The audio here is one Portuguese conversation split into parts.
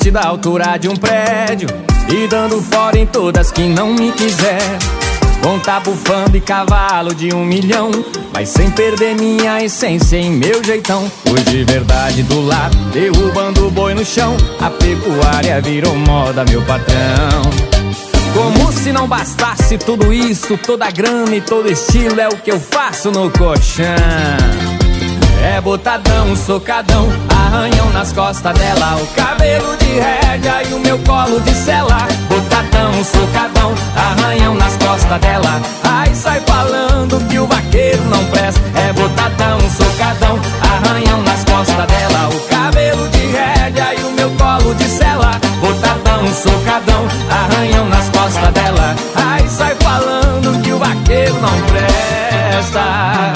poste da altura de um prédio e dando fora em todas que não me quiser. Com tá bufando e cavalo de 1 milhão, mas sem perder minha essência e meu jeitão. Hoje de verdade do lado, derrubando o boi no chão. A pecuária virou moda, meu patrão. Como se não bastasse tudo isso, toda grana e todo estilo é o que eu faço no colchão. É botadão, socadão, arranhão nas costas dela, o cabelo de rédea e o meu colo de sela. Botadão, socadão, arranhão nas costas dela. Ai, sai falando que o vaqueiro não presta. É botadão, socadão, arranhão nas costas dela, o cabelo de rédea e o meu colo de sela. Botadão, socadão, arranhão nas costas dela. Ai, sai falando que o vaqueiro não presta.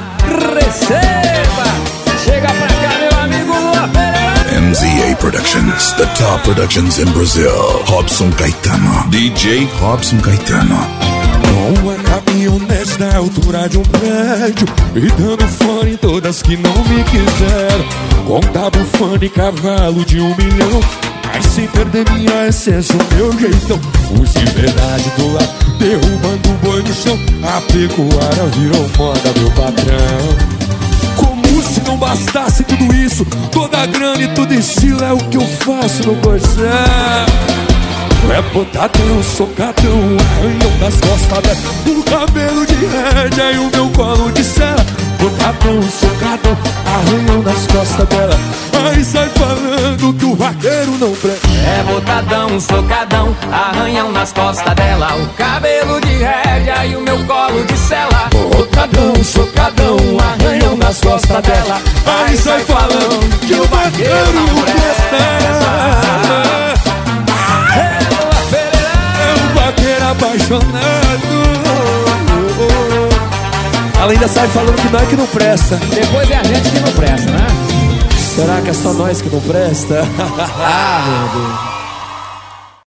Receba! Chega pra cá, meu amigo Lua Pereira. MZA Productions, the top productions in Brazil. Robson Caetano, DJ Robson Caetano. Com a caminhonete na altura de um prédio e dando fone em todas que não me quiseram. Com tá bufando e cavalo de 1 milhão, mas sem perder minha essência, o meu jeitão. Os de verdade do lado, derrubando o boi no chão. A pecuária virou moda, meu patrão. Como se não bastasse tudo isso, toda a grana e todo estilo é o que eu faço no colchão. É botadão, socadão, arranhão das costas dela, o cabelo de rédea e o meu colo de sela. Botadão, socadão, arranhão nas costas dela. Aí sai falando que o vaqueiro não presta. É botadão, socadão, arranhão nas costas dela, o cabelo de rédea e o meu colo de sela. Botadão, socadão, arranhão nas costas dela. Aí sai falando que o vaqueiro não presta. Apaixonado. Ela ainda sai falando que não é que não presta. Depois é a gente que não presta, né? Será que é só nós que não presta? Ah, meu Deus.